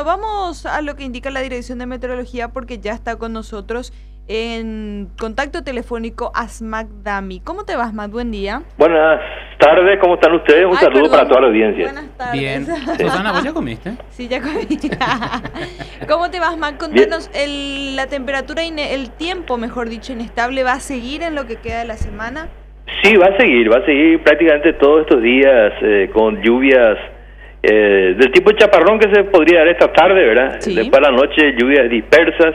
vamos a lo que indica la Dirección de Meteorología porque ya está con nosotros en contacto telefónico Asmat Dami. ¿Cómo te vas, Asmat? Buen día. Buenas tardes, ¿cómo están ustedes? Un saludo para toda la audiencia. Buenas tardes. Bien. Sí. Susana, ¿vos ya comiste? Sí, ya comí. ¿Cómo te vas, Asmat? Contanos, la temperatura, el tiempo, mejor dicho, inestable, ¿va a seguir en lo que queda de la semana? Sí, va a seguir prácticamente todos estos días con lluvias del tipo chaparrón que se podría dar esta tarde, ¿verdad? Sí. Después de la noche, lluvias dispersas,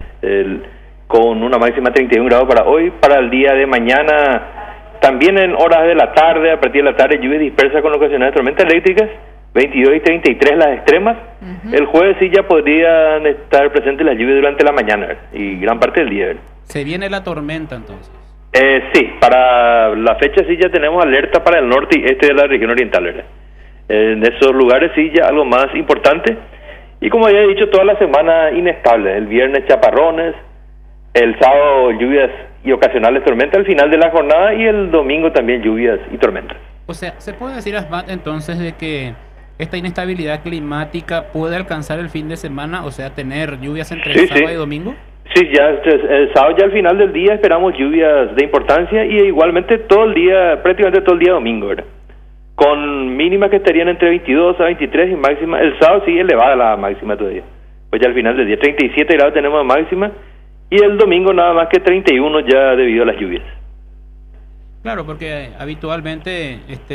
con una máxima de 31 grados para hoy. Para el día de mañana, también en horas de la tarde, a partir de la tarde, lluvias dispersas con ocasionales tormentas eléctricas, 22 y 33 las extremas. El jueves sí ya podrían estar presentes las lluvias durante la mañana, ¿verdad? Y gran parte del día, ¿verdad? Se viene la tormenta entonces. Sí, para la fecha sí ya tenemos alerta para el norte y este de la región oriental, ¿verdad? En esos lugares sí ya algo más importante. Y como ya he dicho, toda la semana inestable. El viernes chaparrones, el sábado lluvias y ocasionales tormentas al final de la jornada y el domingo también lluvias y tormentas. O sea, ¿se puede decir, Asmat, entonces de que esta inestabilidad climática puede alcanzar el fin de semana? O sea, tener lluvias entre sábado y domingo. Sí, ya el sábado ya al final del día esperamos lluvias de importancia y igualmente todo el día, prácticamente todo el día domingo, ¿verdad? Con mínimas que estarían entre 22 a 23 y máxima. El sábado sigue elevada la máxima todavía. Pues ya al final del día 37 grados tenemos máxima y el domingo nada más que 31 ya debido a las lluvias. Claro, porque habitualmente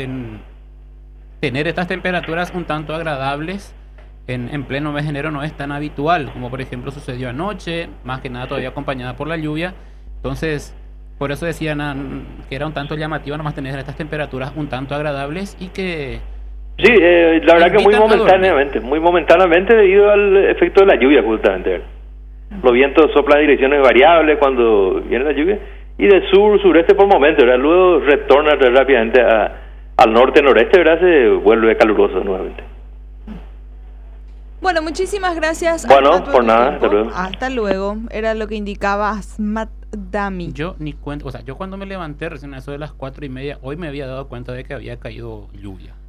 tener estas temperaturas un tanto agradables en pleno mes de enero no es tan habitual, como por ejemplo sucedió anoche, más que nada todavía acompañada por la lluvia. Entonces, por eso decían que era un tanto llamativo nomás tener estas temperaturas un tanto agradables y que... Sí, la verdad que muy momentáneamente debido al efecto de la lluvia justamente, ¿verdad? Los vientos soplan en direcciones variables cuando viene la lluvia y de sureste por momentos, ¿verdad? Luego retorna rápidamente al norte-noreste, ¿verdad? Se vuelve caluroso nuevamente. Bueno, muchísimas gracias. Bueno, por nada, hasta luego. Hasta luego. Era lo que indicaba Asmat Dami. Yo ni cuenta, o sea, yo cuando me levanté recién a eso de las 4:30, hoy me había dado cuenta de que había caído lluvia.